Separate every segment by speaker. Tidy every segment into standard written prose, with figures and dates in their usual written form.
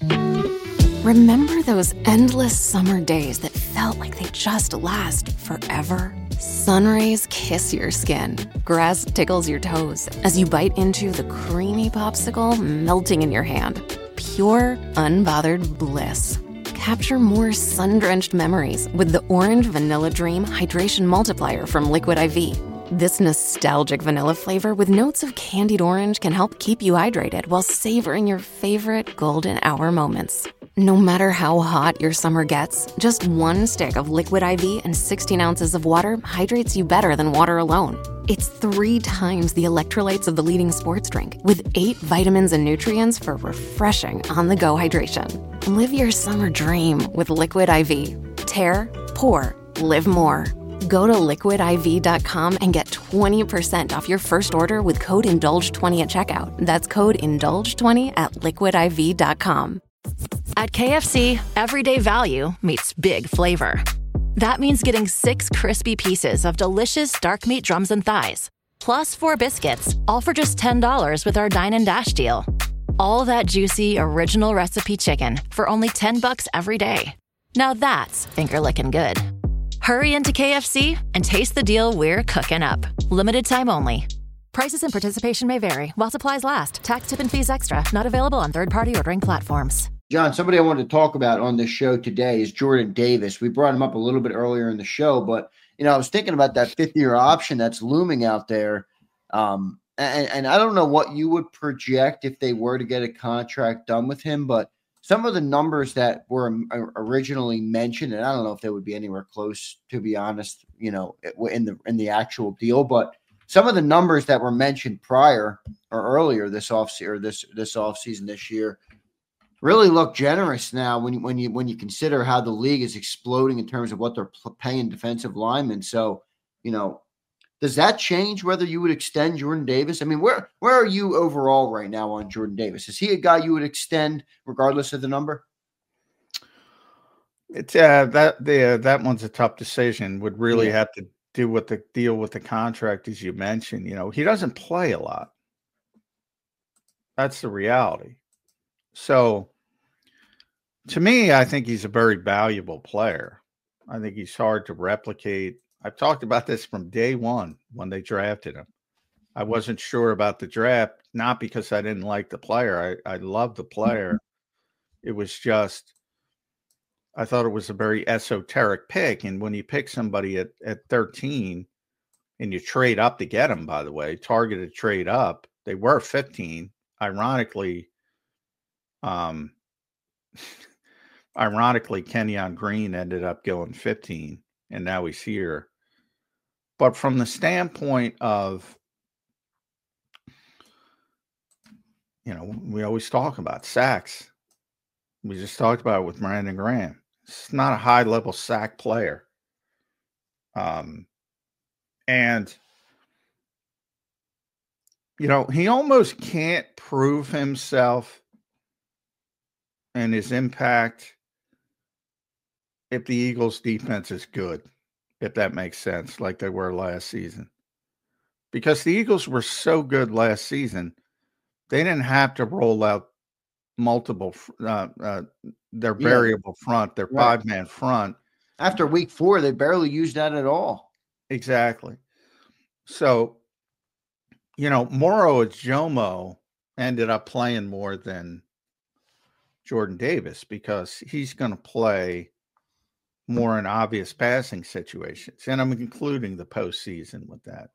Speaker 1: Remember those endless summer days that felt like they just last forever? Sun rays kiss your skin. Grass tickles your toes as you bite into the creamy popsicle melting in your hand. Pure, unbothered bliss. Capture more sun-drenched memories with the Orange Vanilla Dream Hydration Multiplier from Liquid IV. This nostalgic vanilla flavor with notes of candied orange can help keep you hydrated while savoring your favorite golden hour moments. No matter how hot your summer gets, just one stick of Liquid IV and 16 ounces of water hydrates you better than water alone. It's 3 times the electrolytes of the leading sports drink, with 8 vitamins and nutrients for refreshing on-the-go hydration. Live your summer dream with Liquid IV. Tear, pour, live more. Go to liquidiv.com and get 20% off your first order with code INDULGE20 at checkout. That's code INDULGE20 at liquidiv.com.
Speaker 2: At KFC, everyday value meets big flavor. That means getting 6 crispy pieces of delicious dark meat drums and thighs, plus 4 biscuits, all for just $10 with our Dine and Dash deal. All that juicy, original recipe chicken for only $10 every day. Now that's finger-licking good. Hurry into KFC and taste the deal we're cooking up. Limited time only. Prices and participation may vary while supplies last. Tax, tip, and fees extra. Not available on third-party ordering platforms.
Speaker 3: John, somebody I wanted to talk about on this show today is Jordan Davis. We brought him up a little bit earlier in the show, but I was thinking about that 5th-year option that's looming out there. And I don't know what you would project if they were to get a contract done with him, but some of the numbers that were originally mentioned, and I don't know if they would be anywhere close, to be honest, in the actual deal, but some of the numbers that were mentioned prior or earlier this offseason this year really look generous now when you consider how the league is exploding in terms of what they're paying defensive linemen. So, does that change whether you would extend Jordan Davis? I mean, where are you overall right now on Jordan Davis? Is he a guy you would extend regardless of the number?
Speaker 4: It's that one's a tough decision. Would really have to do with the deal with the contract, as you mentioned. He doesn't play a lot. That's the reality. So, to me, I think he's a very valuable player. I think he's hard to replicate. I've talked about this from day one when they drafted him. I wasn't sure about the draft, not because I didn't like the player. I love the player. It was just, I thought it was a very esoteric pick. And when you pick somebody at 13 and you trade up to get him, by the way, targeted trade up, they were 15. Ironically, Kenyon Green ended up going 15, and now he's here. But from the standpoint of, we always talk about sacks. We just talked about it with Brandon Graham. It's not a high-level sack player. And he almost can't prove himself and his impact if the Eagles' defense is good, if that makes sense, like they were last season. Because the Eagles were so good last season, they didn't have to roll out multiple their variable front, their 5-man front.
Speaker 3: After week 4, they barely used that at all.
Speaker 4: Exactly. So, Moro Ajomo ended up playing more than Jordan Davis because he's going to play more in obvious passing situations. And I'm including the postseason with that.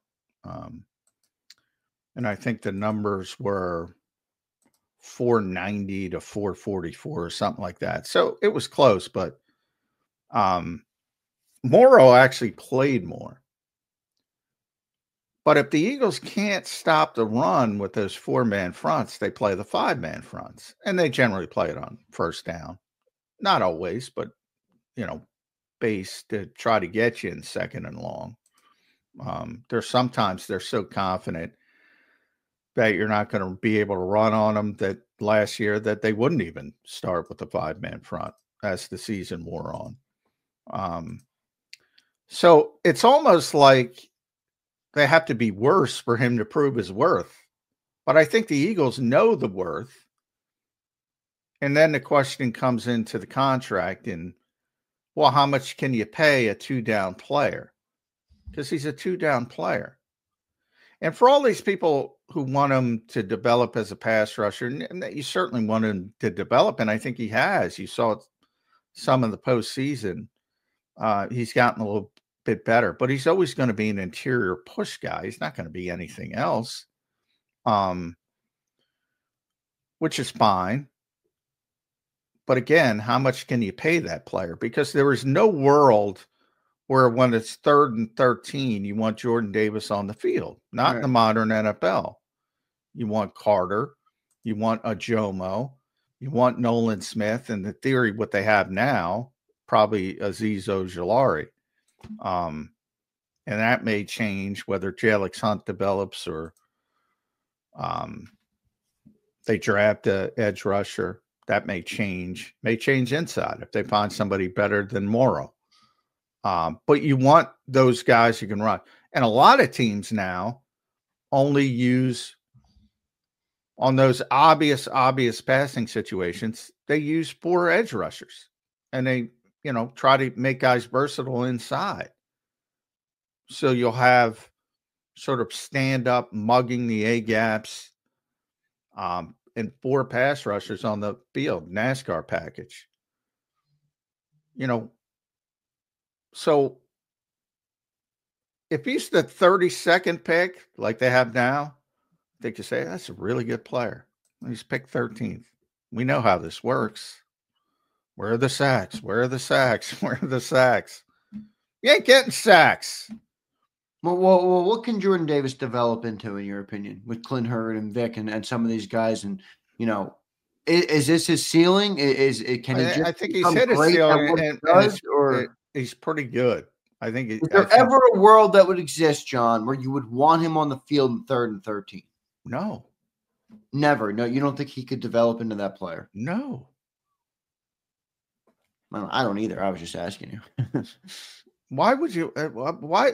Speaker 4: And I think the numbers were 490 to 444 or something like that. So it was close, but Moro actually played more. But if the Eagles can't stop the run with those 4-man fronts, they play the 5-man fronts. And they generally play it on first down. Not always, but, base to try to get you in second and long. Sometimes they're so confident that you're not going to be able to run on them that last year that they wouldn't even start with the 5-man front as the season wore on. So it's almost like they have to be worse for him to prove his worth. But I think the Eagles know the worth. And then the question comes into the contract and, well, how much can you pay a 2-down player? Because he's a 2-down player. And for all these people who want him to develop as a pass rusher, and you certainly want him to develop, and I think he has. You saw some of the postseason. He's gotten a little bit better, but he's always going to be an interior push guy. He's not going to be anything else, which is fine. But again, how much can you pay that player? Because there is no world where when it's 3rd and 13, you want Jordan Davis on the field, not in the modern NFL. You want Carter, you want Ajomo, you want Nolan Smith, and the theory, what they have now, probably Azeez Ojulari. And that may change whether Jalix Hunt develops or they draft an edge rusher. That may change inside if they find somebody better than Morrow. But you want those guys who can run. And a lot of teams now only use, on those obvious passing situations, they use 4 edge rushers. And they, try to make guys versatile inside. So you'll have sort of stand up, mugging the A-gaps, and 4 pass rushers on the field, NASCAR package. So if he's the 32nd pick, like they have now, I think you say, that's a really good player. He's picked 13th. We know how this works. Where are the sacks? Where are the sacks? Where are the sacks? You ain't getting sacks.
Speaker 3: Well, what can Jordan Davis develop into, in your opinion, with Clint Hurd and Vic and some of these guys? And, is this his ceiling? Can he just
Speaker 4: I think he's hit his ceiling, and he's pretty good. I think.
Speaker 3: Is there ever a world that would exist, John, where you would want him on the field in 3rd and 13?
Speaker 4: No.
Speaker 3: Never. No, you don't think he could develop into that player?
Speaker 4: No.
Speaker 3: I don't either. I was just asking you.
Speaker 4: Why would you? Why?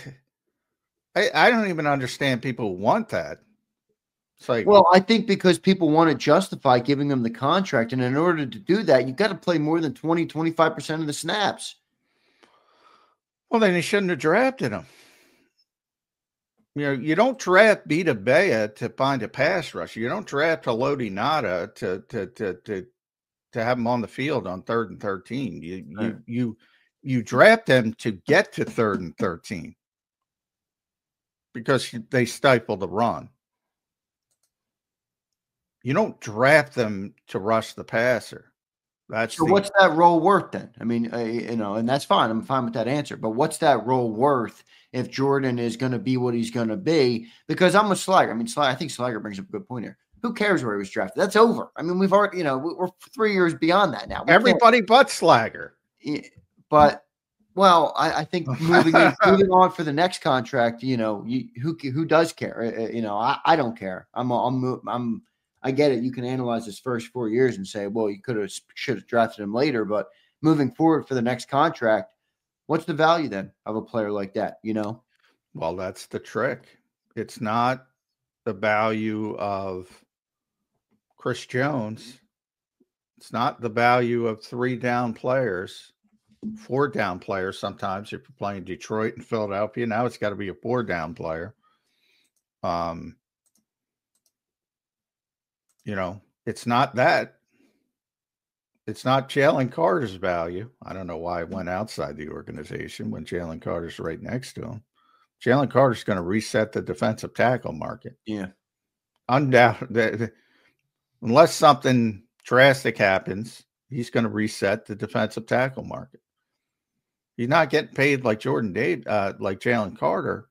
Speaker 4: I don't even understand people who want that. It's like,
Speaker 3: well, I think because people want to justify giving him the contract. And in order to do that, you've got to play more than 20, 25% of the snaps.
Speaker 4: Well, then he shouldn't have drafted him. You don't draft Vita Bea to find a pass rusher. You don't draft Haloti Ngata to have him on the field on 3rd and 13. You draft them to get to 3rd and 13 because they stifle the run. You don't draft them to rush the passer.
Speaker 3: What's that role worth then? I mean, and that's fine. I'm fine with that answer. But what's that role worth if Jordan is going to be what he's going to be? Because I'm with Slager. I mean, I think Slager brings up a good point here. Who cares where he was drafted? That's over. I mean, we've already, we're 3 years beyond that now.
Speaker 4: Everybody but Slager.
Speaker 3: But, well, I think moving on for the next contract, who does care? I don't care. I get it. You can analyze his first 4 years and say, well, you should have drafted him later. But moving forward for the next contract, what's the value then of a player like that?
Speaker 4: Well, that's the trick. It's not the value of Chris Jones. It's not the value of 3-down players, 4-down players. Sometimes if you're playing Detroit and Philadelphia, now it's got to be a 4-down player. It's not that. It's not Jalen Carter's value. I don't know why I went outside the organization when Jalen Carter's right next to him. Jalen Carter's going to reset the defensive tackle market.
Speaker 3: Yeah.
Speaker 4: Undoubtedly. Unless something drastic happens, he's going to reset the defensive tackle market. He's not getting paid like like Jalen Carter.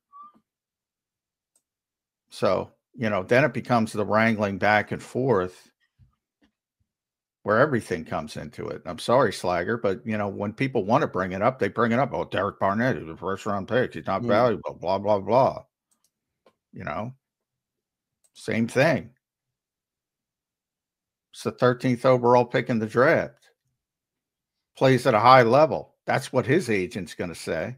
Speaker 4: So, then it becomes the wrangling back and forth where everything comes into it. I'm sorry, Slager, but, when people want to bring it up, they bring it up. Oh, Derek Barnett is a first-round pick. He's not valuable, blah, blah, blah. Same thing. It's the 13th overall pick in the draft. Plays at a high level. That's what his agent's going to say.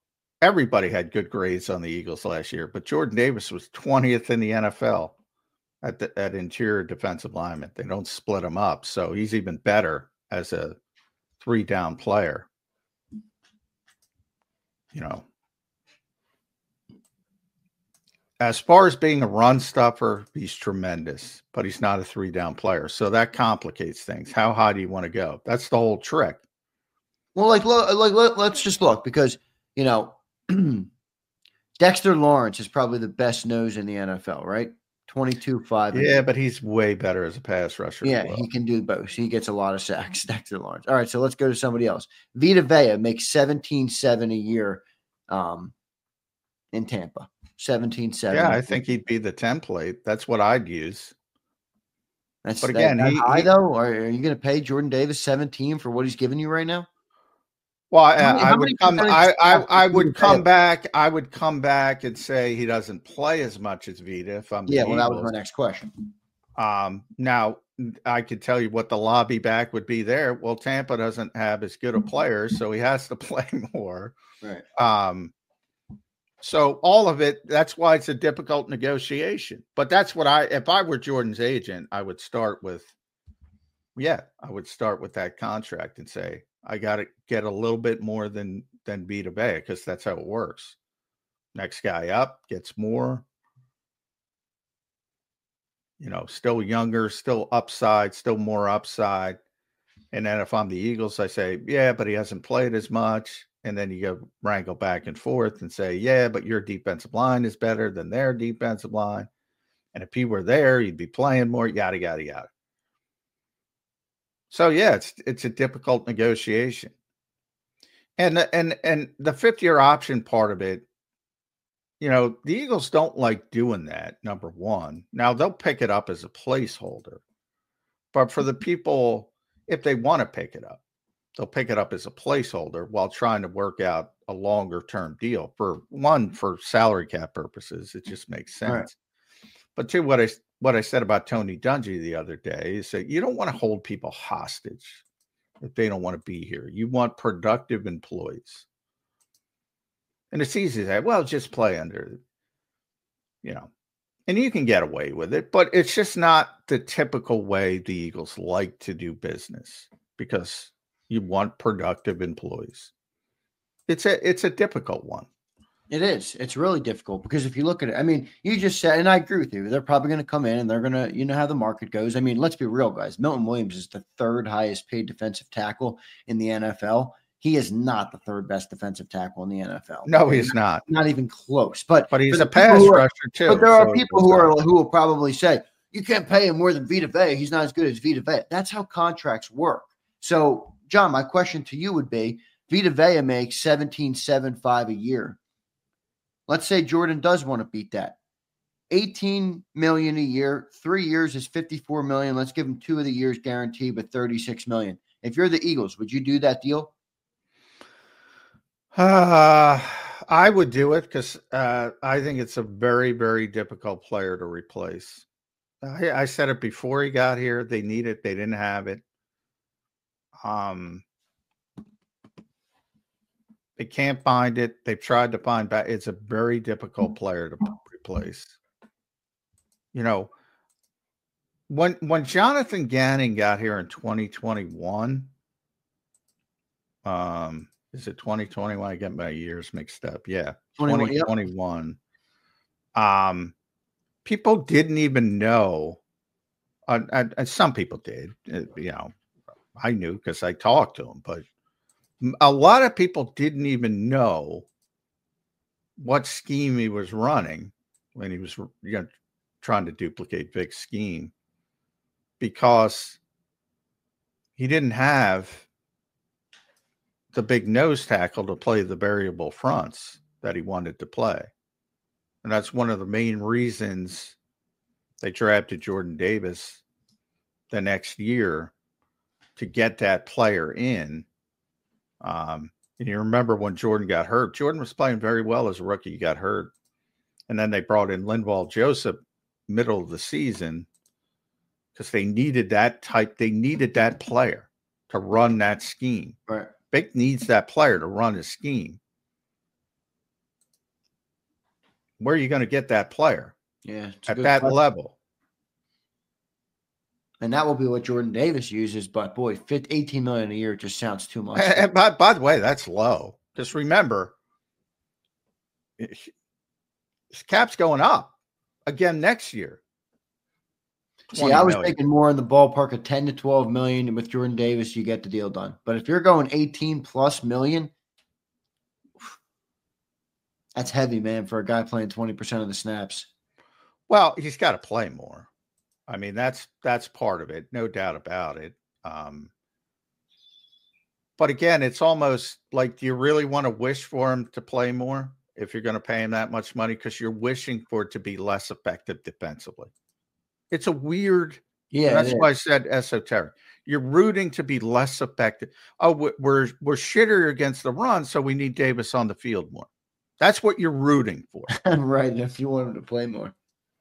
Speaker 4: Everybody had good grades on the Eagles last year, but Jordan Davis was 20th in the NFL. at interior defensive lineman. They don't split him up. So he's even better as a 3-down player. You know, as far as being a run stuffer, he's tremendous, but he's not a 3-down player. So that complicates things. How high do you want to go? That's the whole trick.
Speaker 3: Well, let's just look, because, you know, Dexter Lawrence is probably the best nose in the NFL, right? 22-5.
Speaker 4: Yeah, but he's way better as a pass rusher.
Speaker 3: Yeah, he can do both. He gets a lot of sacks, Dexter Lawrence. All right, so let's go to somebody else. Vita Vea makes $17.7 a year in Tampa. 17.7.
Speaker 4: Yeah, I think he'd be the template. That's what I'd use.
Speaker 3: But again, that high though. Or are you going to pay Jordan Davis 17 for what he's giving you right now?
Speaker 4: Well, I would come back and say he doesn't play as much as Vita. If I'm
Speaker 3: well, that was my next question.
Speaker 4: Now I could tell you what the lobby back would be there. Well, Tampa doesn't have as good a player, so he has to play more.
Speaker 3: Right.
Speaker 4: So all of it, that's why it's a difficult negotiation. But that's what if I were Jordan's agent, I would start with that contract and say, I got to get a little bit more than Vita Vea, because that's how it works. Next guy up gets more, still younger, still upside, still more upside. And then if I'm the Eagles, I say, yeah, but he hasn't played as much. And then you go wrangle back and forth and say, yeah, but your defensive line is better than their defensive line. And if he were there, he'd be playing more, yada, yada, yada. So, yeah, it's a difficult negotiation. And the fifth-year option part of it, the Eagles don't like doing that, number one. Now, they'll pick it up as a placeholder. But for the people, if they want to pick it up, they'll pick it up as a placeholder while trying to work out a longer-term deal. For salary cap purposes, it just makes sense. Right. But two, what I said about Tony Dungy the other day is that you don't want to hold people hostage if they don't want to be here. You want productive employees. And it's easy to say, well, just play under, and you can get away with it, but it's just not the typical way the Eagles like to do business, because you want productive employees. It's a difficult one.
Speaker 3: It is. It's really difficult, because if you look at it, I mean, you just said, and I agree with you, they're probably going to come in and they're going to, how the market goes. I mean, let's be real, guys. Milton Williams is the third highest paid defensive tackle in the NFL. He is not the third best defensive tackle in the NFL.
Speaker 4: No, he's not.
Speaker 3: Not even close. But
Speaker 4: he's a pass rusher too.
Speaker 3: But there are people who will probably say, you can't pay him more than Vita Vea. He's not as good as Vita Vea. That's how contracts work. So, John, my question to you would be, Vita Vea makes $17.75 a year. Let's say Jordan does want to beat that. $18 million a year, 3 years is $54 million. Let's give him 2 of the years guaranteed with $36 million. If you're the Eagles, would you do that deal?
Speaker 4: I would do it, because I think it's a very, very difficult player to replace. I said it before he got here. They need it. They didn't have it. They can't find it. They've tried to find back. It's a very difficult player to replace. When Jonathan Gannon got here in 2021, is it 2021? I get my years mixed up. Yeah, 2021. People didn't even know. And some people did. I knew because I talked to him, but a lot of people didn't even know what scheme he was running when he was trying to duplicate Vic's scheme, because he didn't have the big nose tackle to play the variable fronts that he wanted to play. And that's one of the main reasons they drafted Jordan Davis the next year, to get that player in. And you remember when Jordan got hurt, Jordan was playing very well as a rookie. He got hurt. And then they brought in Linval Joseph middle of the season, because they needed that player to run that scheme.
Speaker 3: Right.
Speaker 4: Vic needs that player to run his scheme. Where are you going to get that player?
Speaker 3: Yeah,
Speaker 4: at that level?
Speaker 3: And that will be what Jordan Davis uses. But boy, $18 million a year just sounds too much.
Speaker 4: And by the way, that's low. Just remember, his cap's going up again next year.
Speaker 3: See, I was thinking more in the ballpark of 10 to 12 million. And with Jordan Davis, you get the deal done. But if you're going 18 plus million, that's heavy, man, for a guy playing 20% of the snaps.
Speaker 4: Well, he's got to play more. I mean, that's part of it, no doubt about it. But again, it's almost like, do you really want to wish for him to play more if you're going to pay him that much money? Because you're wishing for it to be less effective defensively. It's a weird, that's why I said esoteric. You're rooting to be less effective. Oh, we're shitter against the run, so we need Davis on the field more. That's what you're rooting for.
Speaker 3: Right, if you want him to play more.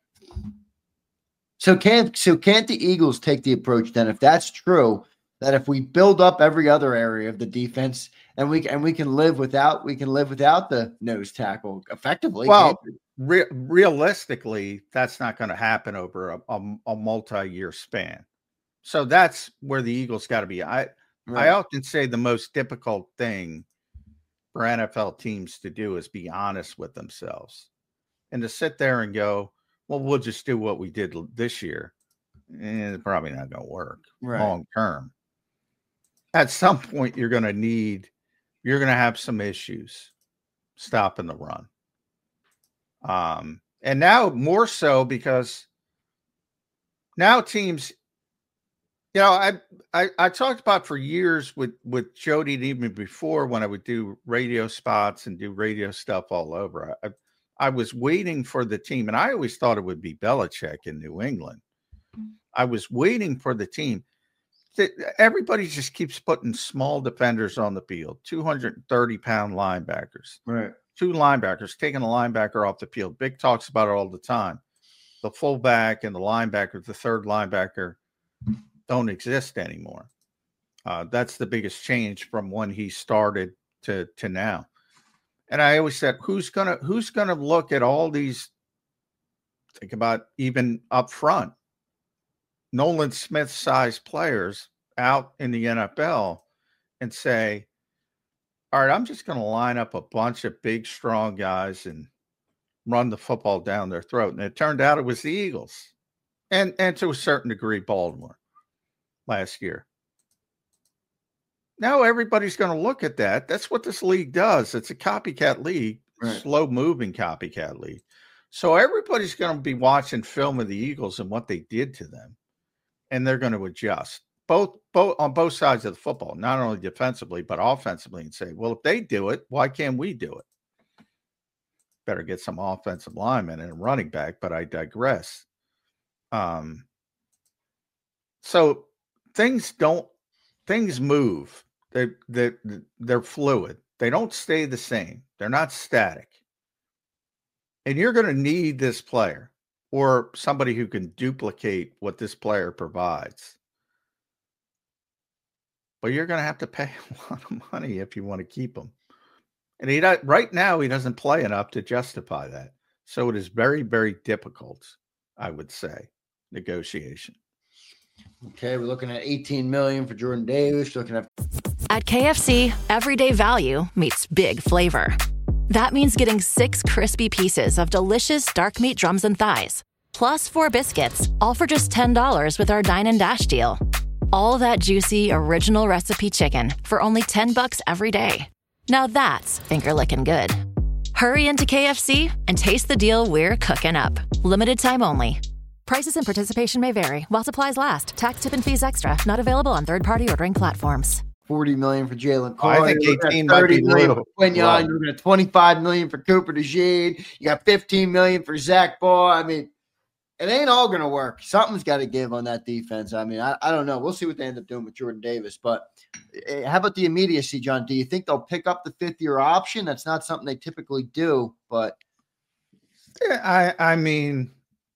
Speaker 3: So can't the Eagles take the approach then, if that's true, that if we build up every other area of the defense and we can live without the nose tackle effectively?
Speaker 4: Well, realistically, that's not going to happen over a multi-year span. So that's where the Eagles got to be. I often say the most difficult thing for NFL teams to do is be honest with themselves and to sit there and go, well, we'll just do what we did this year. It's probably not going to work long term. At some point, you're going to have some issues stopping the run. And now more so because now teams, I talked about for years with Jody, and even before when I would do radio spots and do radio stuff all over, I was waiting for the team, and I always thought it would be Belichick in New England. I was waiting for the team. Everybody just keeps putting small defenders on the field, 230-pound linebackers.
Speaker 3: Right.
Speaker 4: 2 linebackers, taking a linebacker off the field. Big talks about it all the time. The fullback and the linebacker, the third linebacker, don't exist anymore. That's the biggest change from when he started to now. And I always said, who's gonna look at all these? Think about even up front, Nolan Smith-sized players out in the NFL, and say, all right, I'm just going to line up a bunch of big, strong guys and run the football down their throat. And it turned out it was the Eagles, and to a certain degree, Baltimore last year. Now everybody's going to look at that. That's what this league does. It's a copycat league, slow-moving copycat league. So everybody's going to be watching film of the Eagles and what they did to them, and they're going to adjust both on both sides of the football, not only defensively but offensively, and say, well, if they do it, why can't we do it? Better get some offensive linemen and a running back, but I digress. So things move. They're fluid. They don't stay the same. They're not static. And you're going to need this player or somebody who can duplicate what this player provides. But you're going to have to pay a lot of money if you want to keep him. And right now, he doesn't play enough to justify that. So it is very, very difficult, I would say, negotiation.
Speaker 3: Okay, we're looking at $18 million for Jordan Davis. Looking
Speaker 2: at KFC, everyday value meets big flavor. That means getting 6 crispy pieces of delicious dark meat drums and thighs, plus 4 biscuits, all for just $10 with our Dine and Dash deal. All that juicy original recipe chicken for only $10 every day. Now that's finger-licking good. Hurry into KFC and taste the deal we're cooking up. Limited time only. Prices and participation may vary while supplies last. Tax, tip, and fees extra. Not available on third-party ordering platforms.
Speaker 3: $40 million for Jalen Carter.
Speaker 4: I think 18 might be
Speaker 3: million for Quinyon. You're looking at $25 million for Cooper DeJean. You got $15 million for Zach Ball. I mean, it ain't all going to work. Something's got to give on that defense. I mean, I don't know. We'll see what they end up doing with Jordan Davis. But how about the immediacy, John? Do you think they'll pick up the 5th-year option? That's not something they typically do. But
Speaker 4: I mean,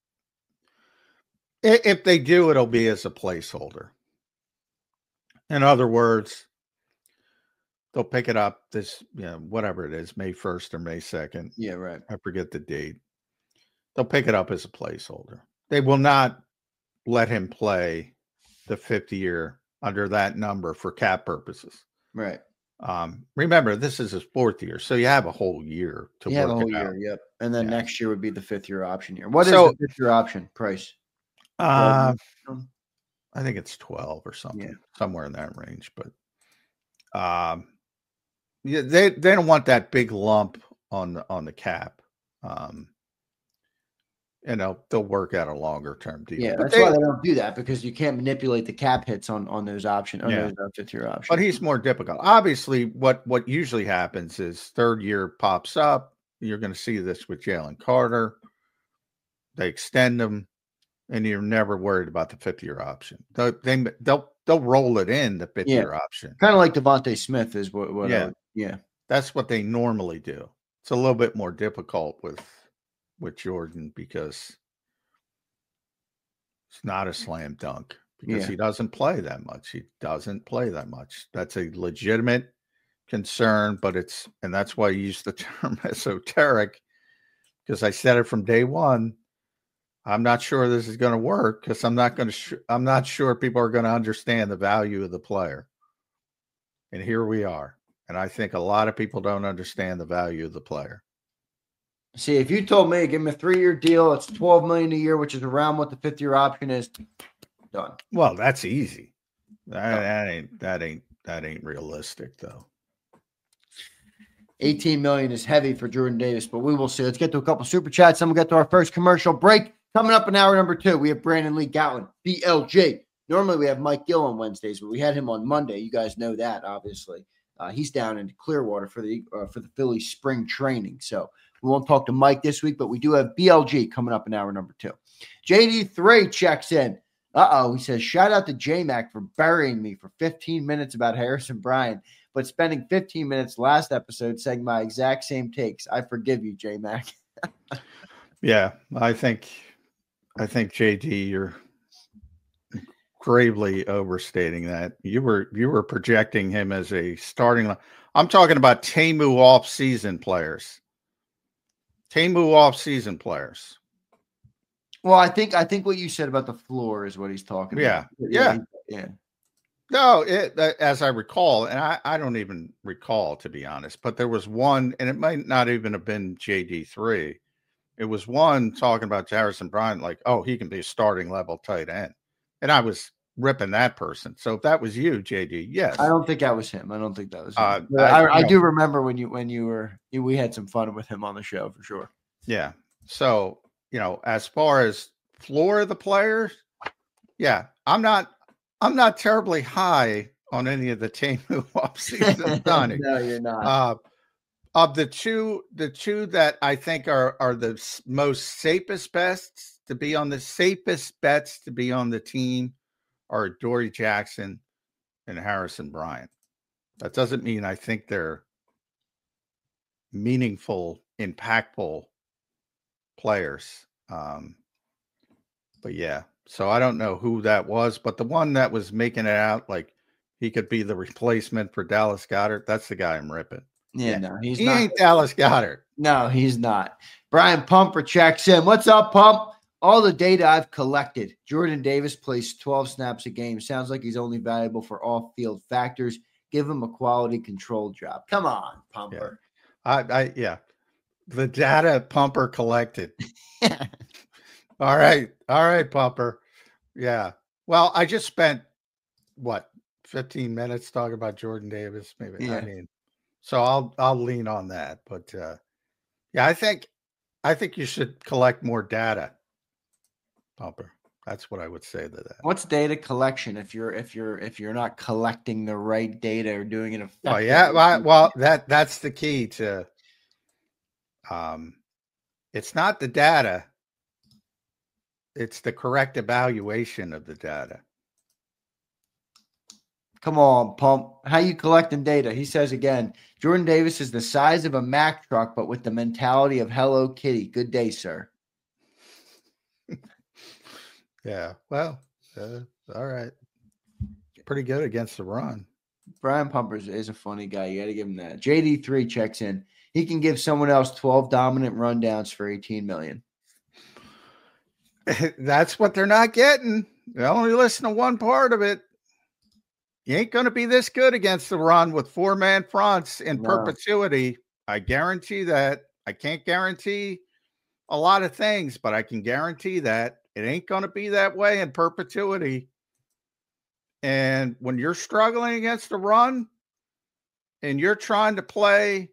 Speaker 4: if they do, it'll be as a placeholder. In other words, they'll pick it up this, whatever it is, May 1st or May 2nd.
Speaker 3: Yeah, right.
Speaker 4: I forget the date. They'll pick it up as a placeholder. They will not let him play the 50-year under that number for cap purposes.
Speaker 3: Right.
Speaker 4: Remember, this is his 4th year, so you have a whole year to
Speaker 3: You have a
Speaker 4: work
Speaker 3: whole
Speaker 4: it
Speaker 3: year,
Speaker 4: out.
Speaker 3: yep. And then
Speaker 4: Yeah.
Speaker 3: next year would be the 5th-year option year. What is
Speaker 4: So-
Speaker 3: the 5th-year option price?
Speaker 4: I think it's 12 or something,
Speaker 3: Yeah.
Speaker 4: somewhere in that range. But yeah, they don't want that big lump on the cap. They'll work out a longer term deal.
Speaker 3: Yeah,
Speaker 4: but
Speaker 3: that's why they don't do that, because you can't manipulate the cap hits on those options, on
Speaker 4: Yeah.
Speaker 3: those 5th-year options.
Speaker 4: But he's more difficult. Obviously, what usually happens is 3rd year pops up. You're going to see this with Jalen Carter. They extend them, and you're never worried about the 5th-year option. They'll roll it in the 5th-year option.
Speaker 3: Kind of like Devontae Smith is what
Speaker 4: Yeah.
Speaker 3: yeah.
Speaker 4: That's what they normally do. It's a little bit more difficult with Jordan because it's not a slam dunk, because he doesn't play that much. That's a legitimate concern, but and that's why I use the term esoteric, because I said it from day one. I'm not sure this is going to work, because I'm not sure people are going to understand the value of the player. And here we are. And I think a lot of people don't understand the value of the player.
Speaker 3: See, if you told me, give him a 3-year deal, it's $12 million a year, which is around what the 5th-year option is, done.
Speaker 4: Well, that's easy. That ain't realistic, though.
Speaker 3: $18 million is heavy for Jordan Davis, but we will see. Let's get to a couple super chats. Then we'll get to our first commercial break. Coming up in hour number 2, we have Brandon Lee Gatlin, BLJ. Normally we have Mike Gill on Wednesdays, but we had him on Monday. You guys know that, obviously. He's down in Clearwater for the Phillies spring training. So we won't talk to Mike this week, but we do have BLG coming up in hour number 2. JD3 checks in. He says, shout out to J-Mac for burying me for 15 minutes about Harrison Bryant, but spending 15 minutes last episode saying my exact same takes. I forgive you, J-Mac.
Speaker 4: Yeah, I think JD, you're gravely overstating that. You were projecting him as a starting. I'm talking about Temu off-season players.
Speaker 3: Well, I think what you said about the floor is what he's talking about.
Speaker 4: Yeah. No, as I recall, and I don't even recall, to be honest, but there was one, and it might not even have been JD3. It was one talking about Harrison Bryant, like, oh, he can be a starting level tight end. And I was ripping that person. So if that was you, JD, yes.
Speaker 3: I don't think that was him. I do remember when we had some fun with him on the show for sure.
Speaker 4: Yeah. So, as far as floor of the players, yeah, I'm not terribly high on any of the Temu offseason signing.
Speaker 3: No, you're not.
Speaker 4: Of the two that I think are the most safest bets to be on the team are Dory Jackson and Harrison Bryant. That doesn't mean I think they're meaningful, impactful players. But yeah, so I don't know who that was, but the one that was making it out like he could be the replacement for Dallas Goedert, that's the guy I'm ripping.
Speaker 3: Yeah, no, he
Speaker 4: ain't Dallas Goedert.
Speaker 3: No, he's not. Brian Pumper checks in. What's up, Pump? All the data I've collected. Jordan Davis plays 12 snaps a game. Sounds like he's only valuable for off-field factors. Give him a quality control job. Come on, Pumper.
Speaker 4: Yeah. The data Pumper collected. All right, Pumper. Yeah. Well, I just spent 15 minutes talking about Jordan Davis, maybe.
Speaker 3: Yeah.
Speaker 4: I mean, so I'll lean on that, but yeah, I think you should collect more data, Pumper. That's what I would say to that.
Speaker 3: What's data collection if you're not collecting the right data or doing it effectively?
Speaker 4: Oh yeah, well that's the key to. It's not the data; it's the correct evaluation of the data.
Speaker 3: Come on, Pump. How you collecting data? He says again, Jordan Davis is the size of a Mack truck, but with the mentality of Hello Kitty. Good day, sir.
Speaker 4: Yeah, well, all right. Pretty good against the run.
Speaker 3: Brian Pumper is a funny guy. You got to give him that. JD3 checks in. He can give someone else 12 dominant rundowns for $18 million.
Speaker 4: That's what they're not getting. You only listen to one part of it. You ain't going to be this good against the run with four-man fronts in perpetuity. I guarantee that. I can't guarantee a lot of things, but I can guarantee that it ain't going to be that way in perpetuity. And when you're struggling against the run and you're trying to play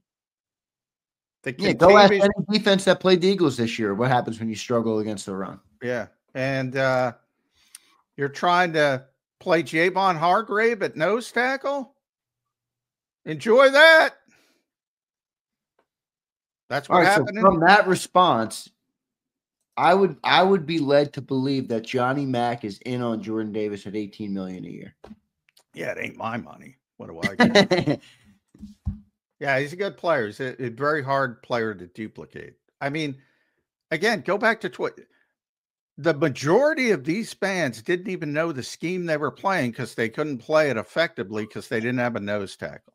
Speaker 3: go ask any defense that played the Eagles this year. What happens when you struggle against the run?
Speaker 4: Yeah. And you're trying to play Javon Hargrave at nose tackle. Enjoy that. That's what happened.
Speaker 3: So from that response, I would be led to believe that Johnny Mack is in on Jordan Davis at $18 million a year.
Speaker 4: Yeah, it ain't my money. What do I get? Yeah, he's a good player. He's a very hard player to duplicate. I mean, again, go back to the majority of these fans didn't even know the scheme they were playing because they couldn't play it effectively because they didn't have a nose tackle.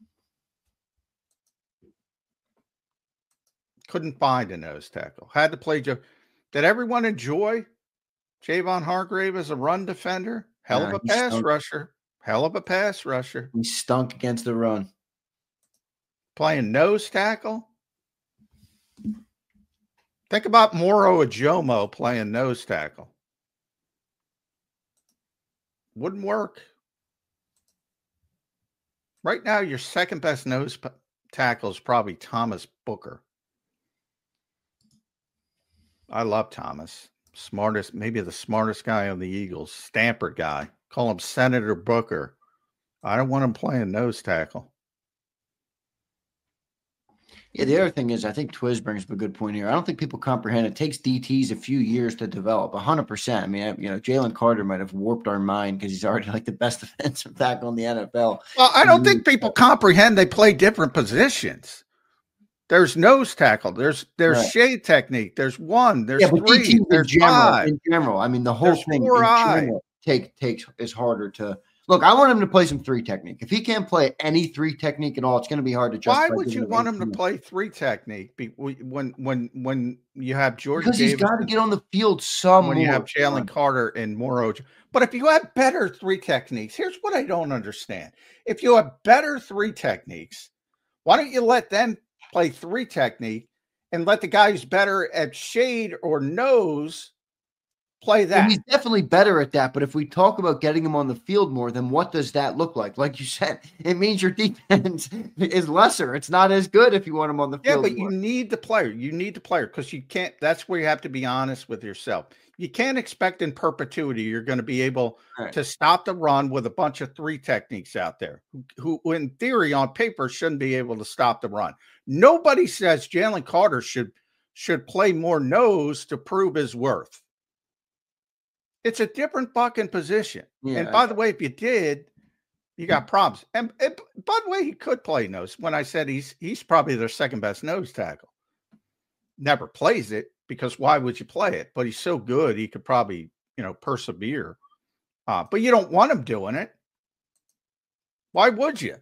Speaker 4: Couldn't find a nose tackle. Had to play Joe. Did everyone enjoy Javon Hargrave as a run defender? Hell of a pass rusher. Hell of a pass rusher.
Speaker 3: He stunk against the run.
Speaker 4: Playing nose tackle. Think about Moro Ajomo playing nose tackle. Wouldn't work. Right now, your second best nose tackle is probably Thomas Booker. I love Thomas. Smartest, maybe the smartest guy on the Eagles. Stanford guy. Call him Senator Booker. I don't want him playing nose tackle.
Speaker 3: Yeah, the other thing is, I think Twiz brings up a good point here. I don't think people comprehend it takes DTs a few years to develop. 100%. I mean, Jalen Carter might have warped our mind because he's already like the best defensive tackle in the NFL.
Speaker 4: Well, I don't think people comprehend they play different positions. There's nose tackle. There's right. Shade technique. There's one. There's three. There's five.
Speaker 3: In general, I mean, the whole thing takes is harder to look. I want him to play some three technique. If he can't play any three technique at all, it's going to be hard to justify.
Speaker 4: Why would you want him to play three technique when you have Jordan?
Speaker 3: Because he's got to get on the field some.
Speaker 4: When you have Jalen Carter and Moro. But if you have better three techniques, here's what I don't understand. If you have better three techniques, why don't you let them play three technique and let the guy who's better at shade or nose play that?
Speaker 3: And he's definitely better at that. But if we talk about getting him on the field more, then what does that look like? Like you said, it means your defense is lesser. It's not as good if you want him on the field.
Speaker 4: Yeah, but you need the player. You need the player because you can't. That's where you have to be honest with yourself. You can't expect in perpetuity you're going to be able to stop the run with a bunch of three techniques out there who in theory, on paper, shouldn't be able to stop the run. Nobody says Jalen Carter should play more nose to prove his worth. It's a different fucking position. Yeah. And by the way, if you did, you got problems. And by the way, he could play nose. When I said he's probably their second best nose tackle. Never plays it because why would you play it? But he's so good, he could probably, persevere. But you don't want him doing it. Why would you?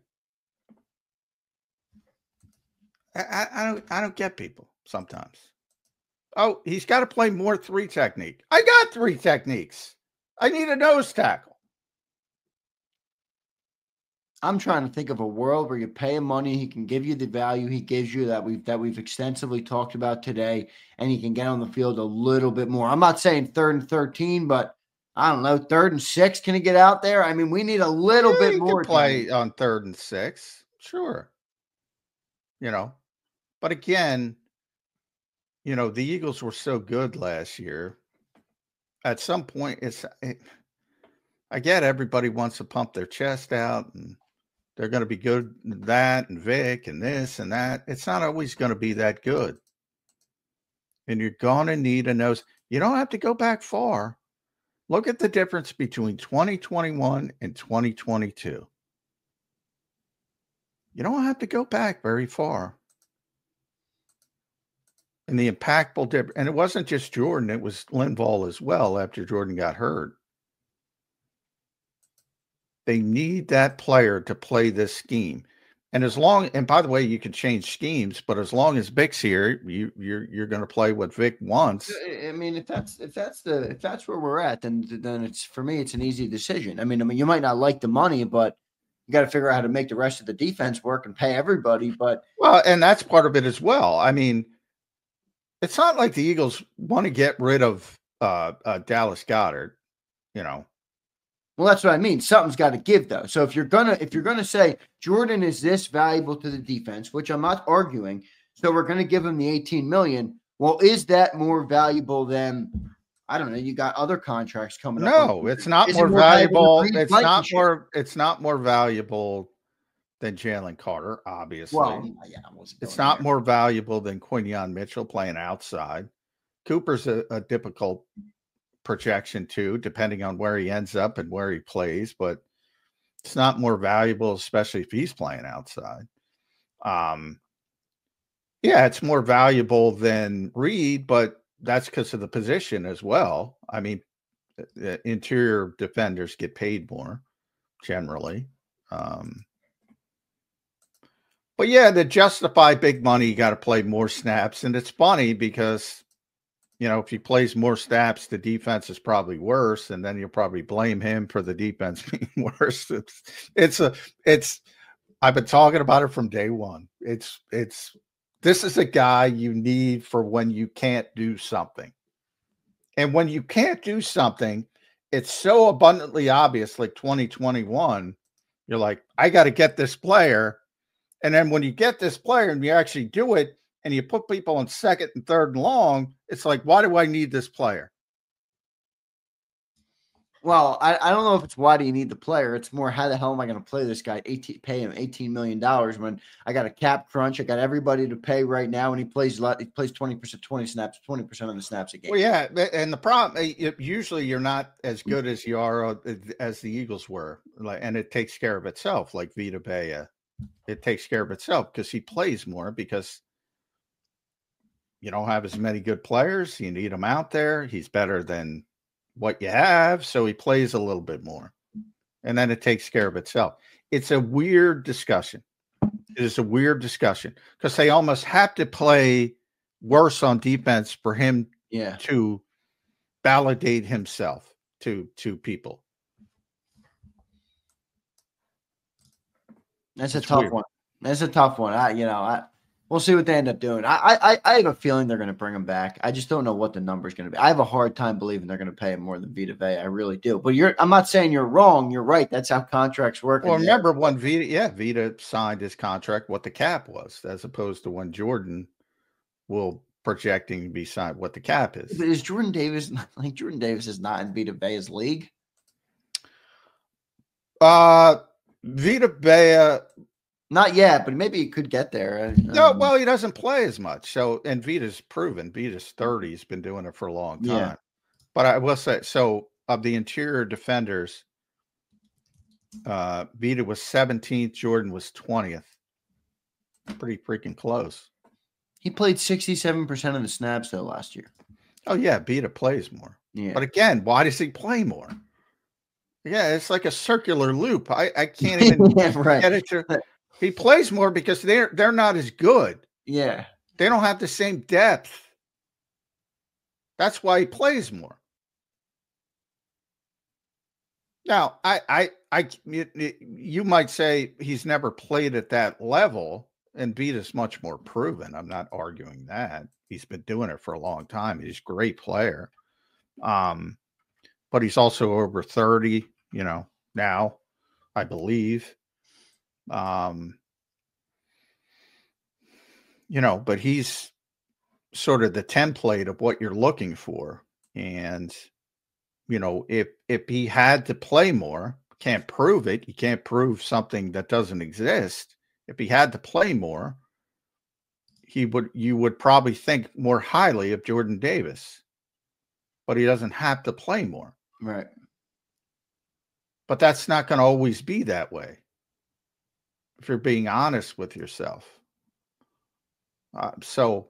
Speaker 4: I don't get people sometimes. Oh, he's got to play more three technique. I got three techniques. I need a nose tackle.
Speaker 3: I'm trying to think of a world where you pay him money, he can give you the value he gives you that we've extensively talked about today, and he can get on the field a little bit more. I'm not saying 3rd and 13, but I don't know, 3rd and 6. Can he get out there? I mean, we need a little bit more.
Speaker 4: Play on 3rd and 6, sure. But again, the Eagles were so good last year. At some point, I get everybody wants to pump their chest out and they're going to be good at that and Vic and this and that. It's not always going to be that good. And you're going to need a nose. You don't have to go back far. Look at the difference between 2021 and 2022. You don't have to go back very far. And the impactful difference, and it wasn't just Jordan, it was Linval as well after Jordan got hurt. They need that player to play this scheme And and by the way, you can change schemes, but as long as Vic's here, you're going to play what Vic wants.
Speaker 3: I mean, if that's where we're at, then it's, for me, it's an easy decision. I mean, you might not like the money, but you got to figure out how to make the rest of the defense work and pay everybody. But
Speaker 4: and that's part of it as well. I mean, it's not like the Eagles want to get rid of Dallas Goedert, you know.
Speaker 3: Well, that's what I mean. Something's got to give, though. So if you're gonna say Jordan is this valuable to the defense, which I'm not arguing, so we're gonna give him the $18 million. Well, is that more valuable than, I don't know, you got other contracts coming up?
Speaker 4: No, it's not more valuable. It's not more valuable than Jalen Carter, obviously.
Speaker 3: Well, yeah,
Speaker 4: it's not more valuable than Quinyon Mitchell playing outside. Cooper's a difficult projection too, depending on where he ends up and where he plays, but it's not more valuable, especially if he's playing outside. Yeah, it's more valuable than Reed, but that's because of the position as well. I mean, interior defenders get paid more generally. But yeah, to justify big money, you got to play more snaps. And it's funny because, you know, if he plays more snaps, the defense is probably worse. And then you'll probably blame him for the defense being worse. I've been talking about it from day one. This is a guy you need for when you can't do something. And when you can't do something, it's so abundantly obvious, like 2021, you're like, I got to get this player. And then when you get this player and you actually do it and you put people on second and third and long, it's like, why do I need this player?
Speaker 3: Well, I don't know if it's why do you need the player. It's more, how the hell am I going to play this guy, pay him $18 million when I got a cap crunch? I got everybody to pay right now, and he plays 20%, 20 snaps, 20% of the snaps a game.
Speaker 4: Well, yeah, and the problem, usually you're not as good as you are as the Eagles were, and it takes care of itself, like Vita Vea. It takes care of itself because he plays more, because you don't have as many good players. You need him out there. He's better than what you have, so he plays a little bit more, and then it takes care of itself. It's a weird discussion. It is a weird discussion because they almost have to play worse on defense for him to validate himself to people.
Speaker 3: That's a tough one. That's a tough one. We'll see what they end up doing. I have a feeling they're going to bring him back. I just don't know what the number is going to be. I have a hard time believing they're going to pay him more than Vita Vea. I really do. But I'm not saying you're wrong. You're right. That's how contracts work.
Speaker 4: Well, remember when Vita signed his contract, what the cap was, as opposed to when Jordan will projecting to be signed what the cap is.
Speaker 3: But is Jordan Davis is not in Vita Vea's league?
Speaker 4: Vita Vea,
Speaker 3: not yet, but maybe he could get there.
Speaker 4: No, well, he doesn't play as much. So, and Vita's proven. Vita's 30. He's been doing it for a long time. Yeah. But I will say, so of the interior defenders, Vita was 17th. Jordan was 20th. Pretty freaking close.
Speaker 3: He played 67% of the snaps, though, last year.
Speaker 4: Oh, yeah. Vita plays more.
Speaker 3: Yeah.
Speaker 4: But again, why does he play more? Yeah, it's like a circular loop. I can't even get it to. He plays more because they're not as good.
Speaker 3: Yeah.
Speaker 4: They don't have the same depth. That's why he plays more. Now, you might say he's never played at that level, and Vita's much more proven. I'm not arguing that. He's been doing it for a long time. He's a great player. But he's also over 30. Now, I believe, but he's sort of the template of what you're looking for. And, if he had to play more, can't prove it. You can't prove something that doesn't exist. If he had to play more, you would probably think more highly of Jordan Davis, but he doesn't have to play more.
Speaker 3: Right.
Speaker 4: But that's not going to always be that way, if you're being honest with yourself. So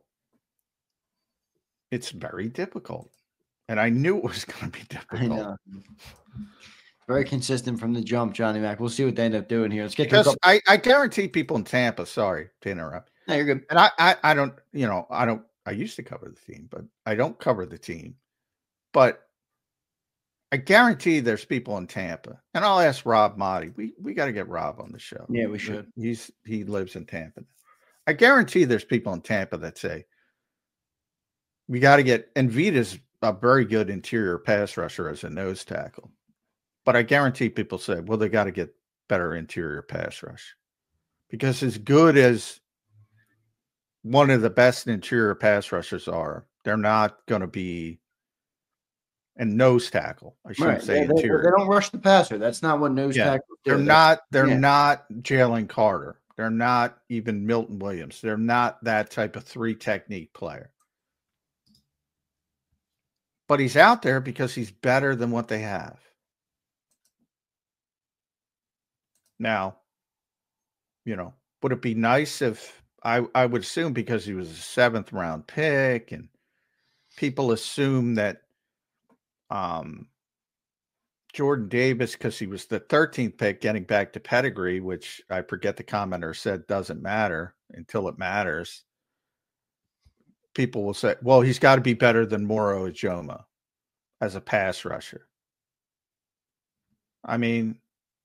Speaker 4: it's very difficult. And I knew it was going to be difficult.
Speaker 3: I know. Very consistent from the jump, Johnny Mac. We'll see what they end up doing here. Let's get
Speaker 4: because I guarantee people in Tampa. Sorry to interrupt.
Speaker 3: No, you're good.
Speaker 4: And I don't, I used to cover the team, but I don't cover the team. But I guarantee there's people in Tampa, and I'll ask Rob Motti. We got to get Rob on the show.
Speaker 3: Yeah, we should.
Speaker 4: He lives in Tampa. I guarantee there's people in Tampa that say we got to get. And Vita's a very good interior pass rusher as a nose tackle. But I guarantee people say, well, they got to get better interior pass rush. Because as good as one of the best interior pass rushers are, they're not going to be a nose tackle. I shouldn't say interior.
Speaker 3: They don't rush the passer. That's not what nose tackles do.
Speaker 4: They're not Jalen Carter. They're not even Milton Williams. They're not that type of 3 technique player. But he's out there because he's better than what they have. Now, would it be nice if I would assume because he was a 7th round pick and people assume that Jordan Davis, because he was the 13th pick, getting back to pedigree, which I forget the commenter said doesn't matter until it matters. People will say, well, he's got to be better than Moro Ijoma as a pass rusher. I mean,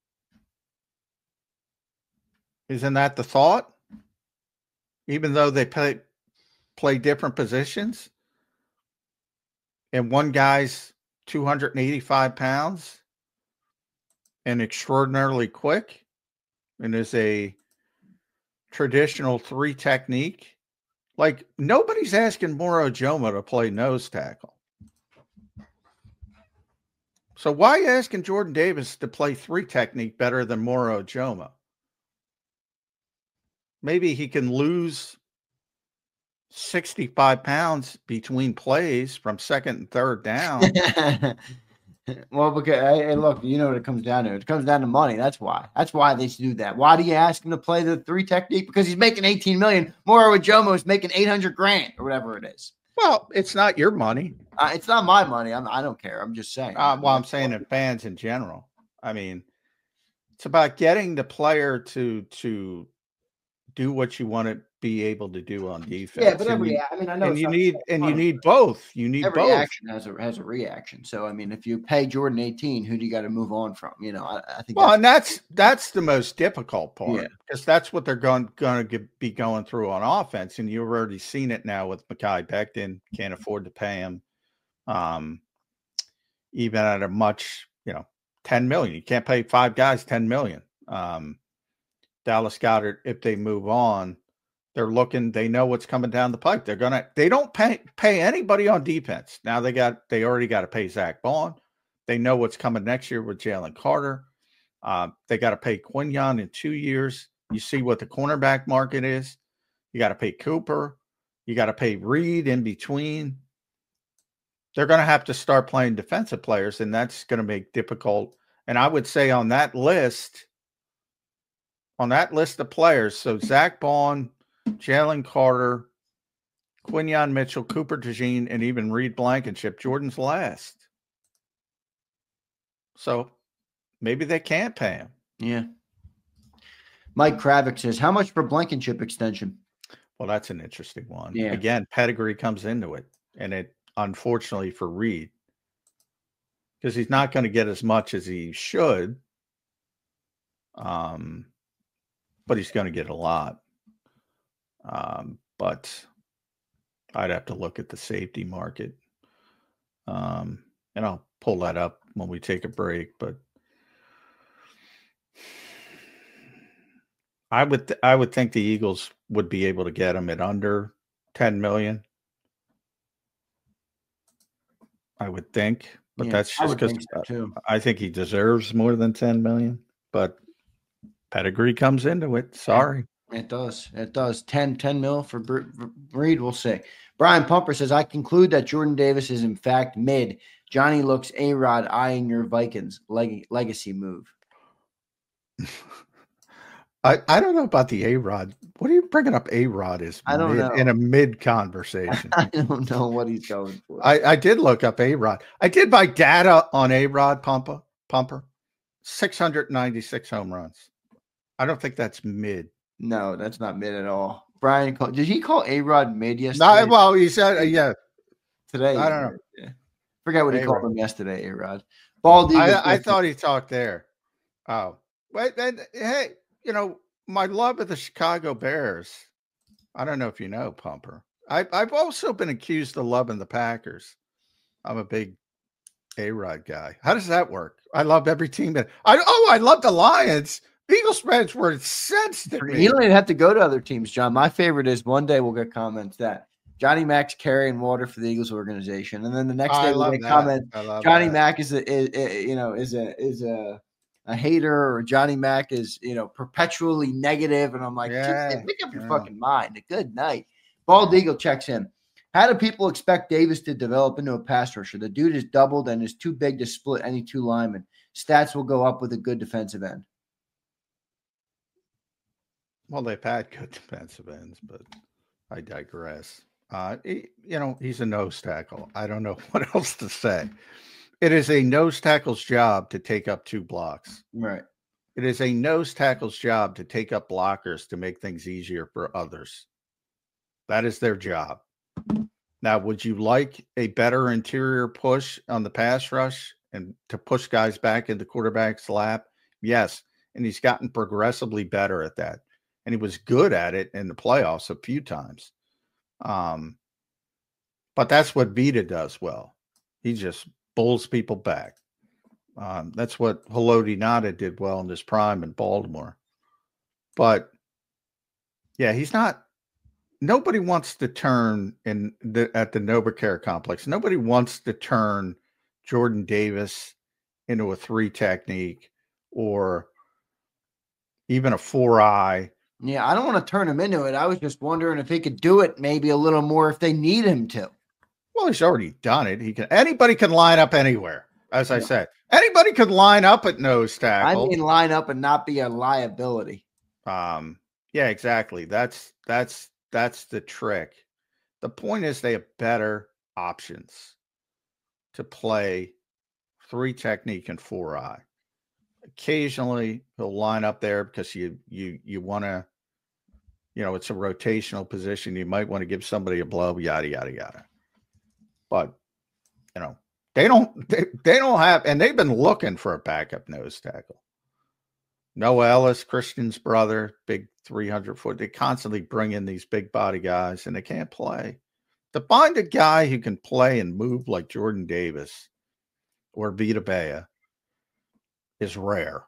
Speaker 4: isn't that the thought? Even though they play different positions, and one guy's 285 pounds and extraordinarily quick and is a traditional 3 technique. Like, nobody's asking Moro Ijoma to play nose tackle. So why asking Jordan Davis to play 3 technique better than Moro Ijoma? Maybe he can lose 65 pounds between plays from 2nd and 3rd down.
Speaker 3: Well, because hey, look, you know what it comes down to. It comes down to money. That's why. That's why they do that. Why do you ask him to play the 3 technique? Because he's making $18 million. Moro Ijoma is making $800,000 or whatever it is.
Speaker 4: Well, it's not your money.
Speaker 3: It's not my money. I don't care. I'm just saying.
Speaker 4: I'm saying in fans in general. I mean, it's about getting the player to do what you want to be able to do on defense.
Speaker 3: Yeah, but I know.
Speaker 4: And you need both. You need
Speaker 3: every
Speaker 4: both.
Speaker 3: action has a reaction. So I mean, if you pay Jordan 18, who do you got to move on from? I think.
Speaker 4: Well, and that's the most difficult part, because that's what they're going to be going through on offense, and you've already seen it now with Mekhi Becton. Can't afford to pay him, even at a much $10 million. You can't pay 5 guys $10 million. Dallas Goedert, if they move on, they know what's coming down the pipe. They don't pay anybody on defense. Now they already got to pay Zach Bond. They know what's coming next year with Jalen Carter. They got to pay Quinyon in 2 years. You see what the cornerback market is. You got to pay Cooper. You got to pay Reed in between. They're going to have to start playing defensive players, and that's going to make difficult. And I would say on that list of players, so Zach Bond, Jalen Carter, Quinyon Mitchell, Cooper DeJean, and even Reed Blankenship, Jordan's last. So maybe they can't pay him.
Speaker 3: Yeah. Mike Kravik says, how much for Blankenship extension?
Speaker 4: Well, that's an interesting one.
Speaker 3: Yeah.
Speaker 4: Again, pedigree comes into it. And it, unfortunately for Reed, because he's not going to get as much as he should. But he's going to get a lot. But I'd have to look at the safety market. And I'll pull that up when we take a break. But I would think the Eagles would be able to get him at under $10 million. I would think. But that's just because I think he deserves more than $10 million. But pedigree comes into it. Sorry.
Speaker 3: It does. 10 mil for Reed. We'll see. Brian Pumper says, I conclude that Jordan Davis is in fact mid. Johnny looks A-Rod eyeing your Vikings legacy move.
Speaker 4: I don't know about the A-Rod. What are you bringing up A-Rod is
Speaker 3: I don't know.
Speaker 4: In a mid conversation?
Speaker 3: I don't know what he's going for.
Speaker 4: I did look up A-Rod. I did buy data on A-Rod Pumper. 696 home runs. I don't think that's mid.
Speaker 3: No, that's not mid at all. Brian, did he call A-Rod mid yesterday?
Speaker 4: No, well, he said, yeah.
Speaker 3: Today.
Speaker 4: I don't know.
Speaker 3: Yeah. Forget what he called him yesterday, A-Rod. Bald Eagle.
Speaker 4: I thought he talked there. Oh, but then, hey, my love of the Chicago Bears. I don't know if you know, Pumper. I've also been accused of loving the Packers. I'm a big A-Rod guy. How does that work? I love every team. I love the Lions. Eagles fans were incensed at me.
Speaker 3: You don't even have to go to other teams, John. My favorite is one day we'll get comments that Johnny Mac's carrying water for the Eagles organization, and then the next day we'll get comments Johnny Mac is a hater, or Johnny Mac is perpetually negative, and I'm like, pick up your fucking mind. A good night. Bald Eagle checks in. How do people expect Davis to develop into a pass rusher? The dude is doubled and is too big to split any two linemen. Stats will go up with a good defensive end.
Speaker 4: Well, they've had good defensive ends, but I digress. He's a nose tackle. I don't know what else to say. It is a nose tackle's job to take up two blocks.
Speaker 3: Right.
Speaker 4: It is a nose tackle's job to take up blockers to make things easier for others. That is their job. Now, would you like a better interior push on the pass rush and to push guys back into quarterback's lap? Yes. And he's gotten progressively better at that. And he was good at it in the playoffs a few times. But that's what Vita does well. He just bulls people back. That's what Haloti Ngata did well in his prime in Baltimore. But, yeah, he's not – nobody wants to turn at the NovaCare complex. Nobody wants to turn Jordan Davis into a 3 technique or even a 4-eye.
Speaker 3: Yeah, I don't want to turn him into it. I was just wondering if he could do it maybe a little more if they need him to.
Speaker 4: Well, he's already done it. Anybody can line up anywhere, as I said. Anybody could line up at nose tackle.
Speaker 3: I mean line up and not be a liability.
Speaker 4: Yeah, exactly. That's the trick. The point is they have better options to play 3 technique and 4-eye. Occasionally he'll line up there because you want to, it's a rotational position. You might want to give somebody a blow, yada, yada, yada. But, they don't have, and they've been looking for a backup nose tackle. Noah Ellis, Christian's brother, big 300-foot. They constantly bring in these big body guys and they can't play. To find a guy who can play and move like Jordan Davis or Vita Vea is rare.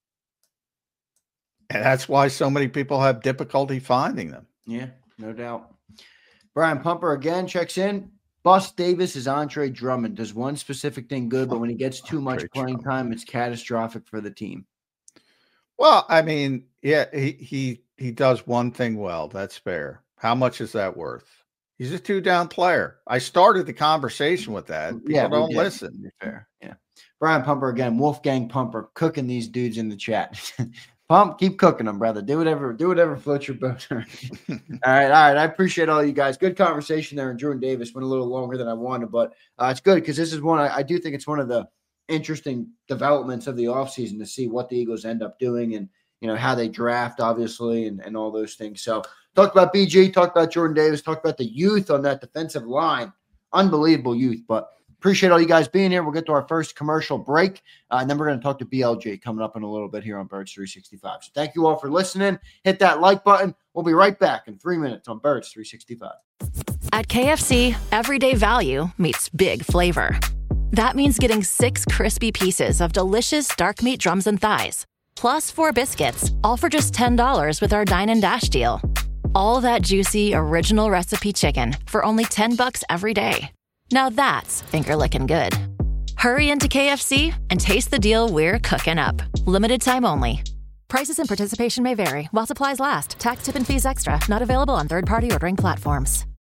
Speaker 4: And that's why so many people have difficulty finding them.
Speaker 3: Yeah, no doubt. Brian Pumper again checks in. Bust Davis is Andre Drummond. Does one specific thing good, but when he gets too much playing time, it's catastrophic for the team.
Speaker 4: Well, I mean, yeah, he does one thing well. That's fair. How much is that worth? He's a 2-down player. I started the conversation with that. People don't listen.
Speaker 3: Fair. Yeah. Brian Pumper again, Wolfgang Pumper, cooking these dudes in the chat. Pump, keep cooking them, brother. Do whatever floats your boat. All right. I appreciate all you guys. Good conversation there. And Jordan Davis went a little longer than I wanted, but it's good because this is one I do think it's one of the interesting developments of the offseason to see what the Eagles end up doing and how they draft, obviously, and all those things. So talked about BG, talked about Jordan Davis, talked about the youth on that defensive line. Unbelievable youth, but appreciate all you guys being here. We'll get to our first commercial break, and then we're going to talk to BLJ coming up in a little bit here on Birds 365. So thank you all for listening. Hit that like button. We'll be right back in 3 minutes on Birds 365.
Speaker 2: At KFC, everyday value meets big flavor. That means getting 6 crispy pieces of delicious dark meat drums and thighs, plus 4 biscuits, all for just $10 with our Dine and Dash deal. All that juicy, original recipe chicken for only $10 every day. Now that's finger-licking good. Hurry into KFC and taste the deal we're cooking up. Limited time only. Prices and participation may vary while supplies last. Tax, tip, and fees extra. Not available on third-party ordering platforms.